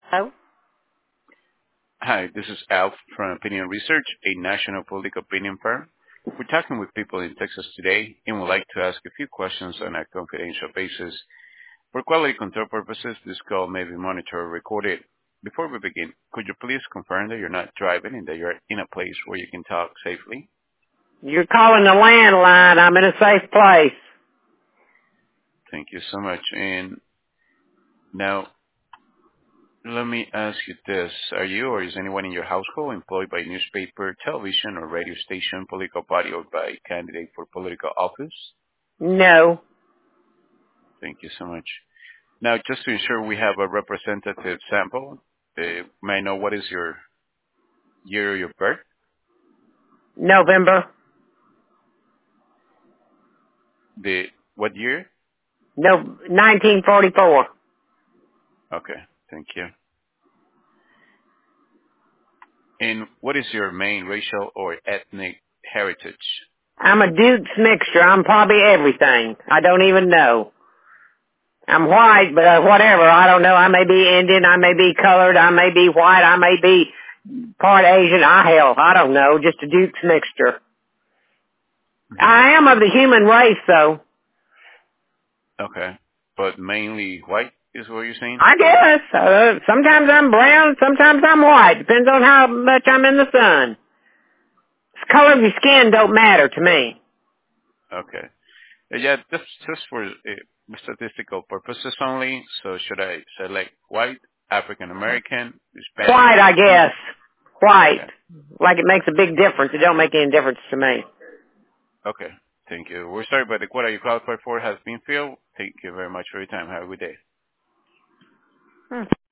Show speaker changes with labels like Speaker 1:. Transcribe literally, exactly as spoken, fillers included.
Speaker 1: Oh,
Speaker 2: Hi, this is Alf from Opinion Research, a national public opinion firm. We're talking with people in Texas today and would like to ask a few questions on a confidential basis. For quality control purposes, this call may be monitored or recorded. Before we begin, could you please confirm that you're not driving and that you're in a place where you can talk safely?
Speaker 1: you're calling the landline. I'm in a safe place.
Speaker 2: Thank you so much. And now, let me ask you this. Are you or is anyone in your household employed by newspaper, television, or radio station, political party, or by candidate for political office?
Speaker 1: No.
Speaker 2: Thank you so much. Now, just to ensure we have a representative sample, uh, may I know what is your year of your birth?
Speaker 1: November.
Speaker 2: The what year?
Speaker 1: No, nineteen forty-four.
Speaker 2: Okay, thank you. And what is your main racial or ethnic heritage?
Speaker 1: I'm a Duke's mixture. I'm probably everything. I don't even know. I'm white, but uh, whatever. I don't know. I may be Indian. I may be colored. I may be white. I may be part Asian. I hell, I don't know. Just a Duke's mixture.
Speaker 2: Hmm.
Speaker 1: I am of the human race, though.
Speaker 2: Okay, but mainly white is what you're saying?
Speaker 1: I guess. Uh, sometimes I'm brown. Sometimes I'm white. Depends on how much I'm in the sun. The color of your skin don't matter to me.
Speaker 2: Okay. Uh, Yeah, just just for uh, statistical purposes only. So should I select white, African American, Hispanic?
Speaker 1: White, I guess. White.
Speaker 2: Okay.
Speaker 1: Like it makes a big difference. It don't make any difference to me.
Speaker 2: Okay. Thank you. We're sorry, but the quota you qualified for has been filled. Thank you very much for your time. Have a good day.
Speaker 1: Hmm.